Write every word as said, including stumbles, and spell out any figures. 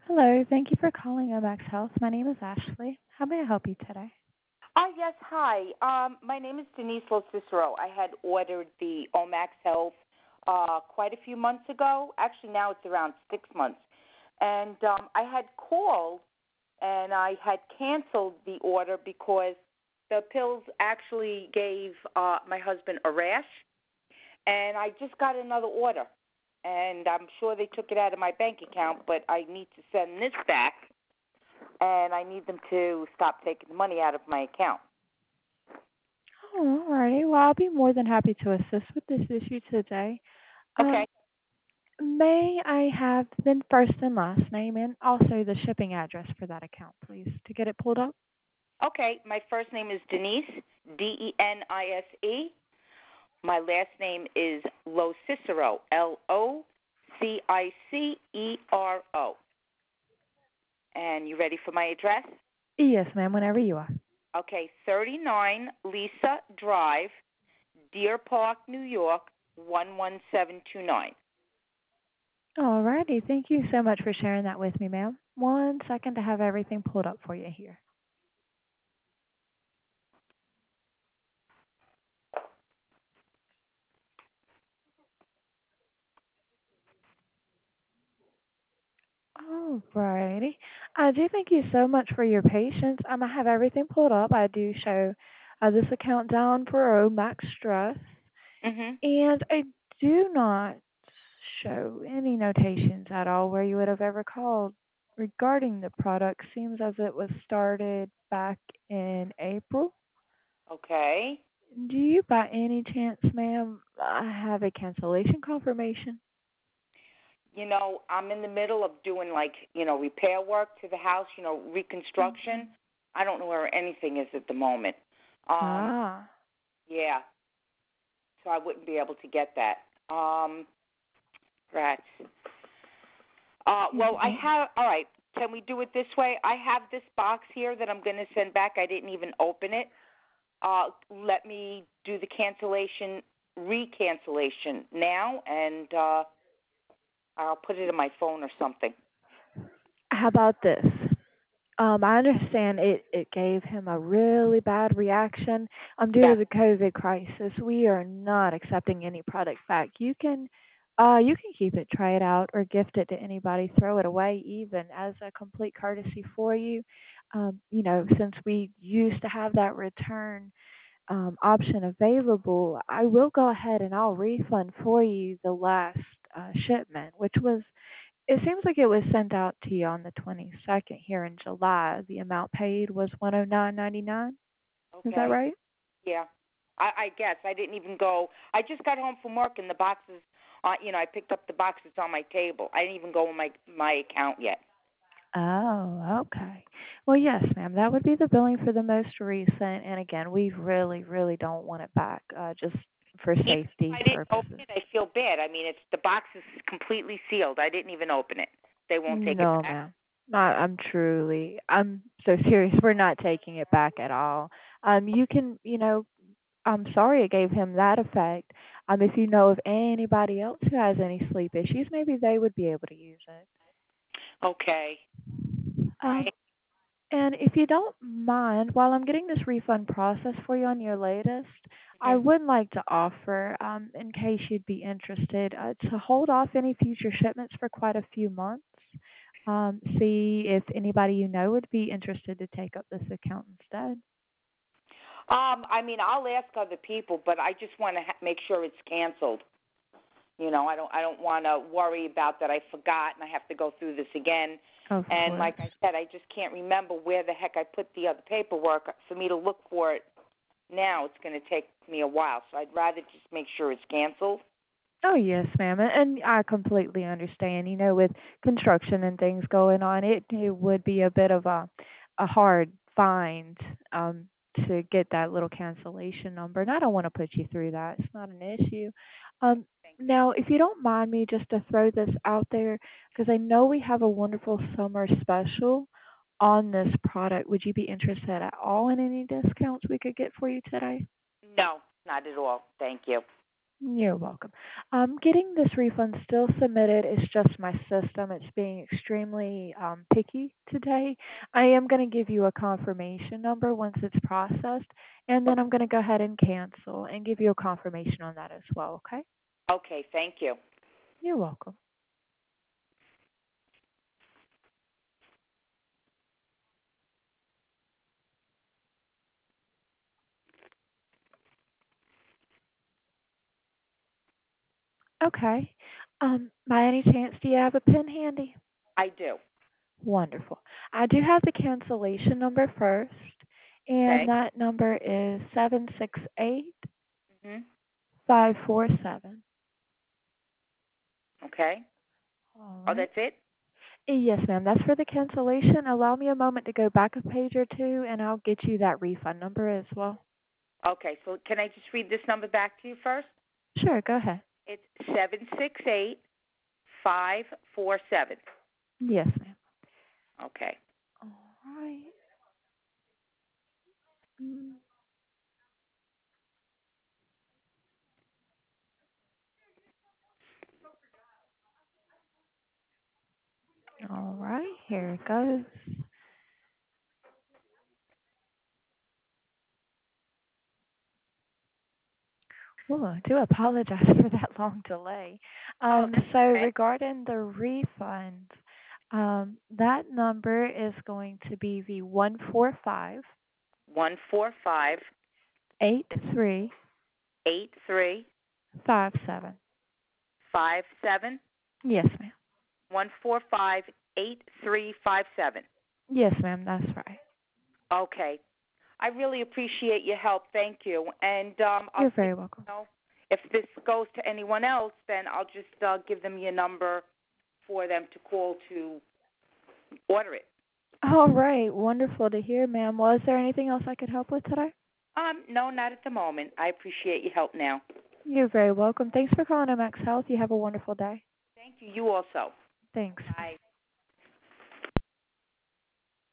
Hello, thank you for calling Omax Health. My name is Ashley. How may I help you today? Uh, yes, hi. Um, my name is Denise Lo Cicero. I had ordered the Omax Health uh, quite a few months ago. Actually, now it's around six months. And um, I had called and I had canceled the order because the pills actually gave uh, my husband a rash. And I just got another order. And I'm sure they took it out of my bank account, but I need to send this back. And I need them to stop taking the money out of my account. Oh, alrighty. Well, I'll be more than happy to assist with this issue today. Okay. Um, may I have the first and last name and also the shipping address for that account, please, to get it pulled up? Okay, my first name is Denise, D E N I S E. My last name is Lo Cicero, L O C I C E R O. And you ready for my address? Yes, ma'am, whenever you are. Okay, thirty-nine Lisa Drive, Deer Park, New York, one one seven two nine. Alrighty. Thank you so much for sharing that with me, ma'am. One second to have everything pulled up for you here. Alrighty. I do thank you so much for your patience. Um, I have everything pulled up. I do show uh, this account down for Omax Stress, Mhm. and I do not show any notations at all where you would have ever called regarding the product. Seems as it was started back in April. Okay. Do you, by any chance, ma'am, uh, have a cancellation confirmation? You know, I'm in the middle of doing like, you know, repair work to the house, you know, reconstruction. I don't know where anything is at the moment. Um, Ah. yeah. So I wouldn't be able to get that. Um, rats. Uh, well, I Mhm. have. All right. Can we do it this way? I have this box here that I'm going to send back. I didn't even open it. Uh, let me do the cancellation, recancellation now, and uh, I'll put it in my phone or something. How about this? Um, I understand it, it gave him a really bad reaction. Um, due Yeah. to the COVID crisis, we are not accepting any product back. You can, uh, you can keep it, try it out, or gift it to anybody. Throw it away, even as a complete courtesy for you. Um, you know, since we used to have that return um, option available, I will go ahead and I'll refund for you the last uh, shipment, which was it seems like it was sent out to you on the twenty-second here in July. The amount paid was one oh nine ninety-nine. Is that Okay. right? Yeah. I, I guess I didn't even go. I just got home from work and the boxes. Uh, you know, I picked up the boxes on my table. I didn't even go in my my account yet. Oh, okay. Well, yes, ma'am. That would be the billing for the most recent. And again, we really, really don't want it back, uh, just for Even if safety I didn't open purposes. it, I feel bad. I mean, it's the box is completely sealed. I didn't even open it. They won't take it No, back. ma'am. Not, I'm truly, I'm so serious. We're not taking it back at all. Um, you can, you know, I'm sorry it gave him that effect. Um, if you know of anybody else who has any sleep issues, maybe they would be able to use it. Okay. All Um, right. and if you don't mind, while I'm getting this refund process for you on your latest, I Mhm. would like to offer, um, in case you'd be interested, uh, to hold off any future shipments for quite a few months. Um, see if anybody you know would be interested to take up this account instead. Um, I mean, I'll ask other people, but I just want to ha- make sure it's canceled. You know, I don't I don't want to worry about that I forgot and I have to go through this again. Of And course. like I said, I just can't remember where the heck I put the other paperwork. For me to look for it now, it's going to take me a while. So I'd rather just make sure it's canceled. Oh yes, ma'am, and and I completely understand. You know, with construction and things going on, it it would be a bit of a a hard find um to get that little cancellation number, and I don't want to put you through that. It's not an issue. Um, now, if you don't mind me just to throw this out there, because I know we have a wonderful summer special on this product. Would you be interested at all in any discounts we could get for you today? No, not at all. Thank you. You're welcome. Um, getting this refund still submitted is just my system. It's being extremely um, picky today. I am going to give you a confirmation number once it's processed, and then I'm going to go ahead and cancel and give you a confirmation on that as well, okay? Okay, thank you. You're welcome. Okay. Um, by any chance, do you have a pen handy? I do. Wonderful. I do have the cancellation number first, and Okay. that number is seven six eight Mhm. five four seven. Okay. All Oh, right. that's it? Yes, ma'am. That's for the cancellation. Allow me a moment to go back a page or two, and I'll get you that refund number as well. Okay, so can I just read this number back to you first? Sure, go ahead. It's seven six eight five four seven. Yes, ma'am. Okay. All right. Mm, All right, here it goes. Oh, I do apologize for that long delay. Oh, Um, that's so okay. regarding the refund, um, that number is going to be the one four five One four five eight three eight three five seven. five seven. Yes, ma'am. One four five eight three five seven. Yes, ma'am. That's right. Okay. I really appreciate your help. Thank you. And um, I'll You're see. very welcome. You know, if this goes to anyone else, then I'll just uh, give them your number for them to call to order it. All right. Wonderful to hear, ma'am. Was there anything else I could help with today? Um, no, not at the moment. I appreciate your help now. You're very welcome. Thanks for calling M X Health. You have a wonderful day. Thank you. You also. Thanks. Bye.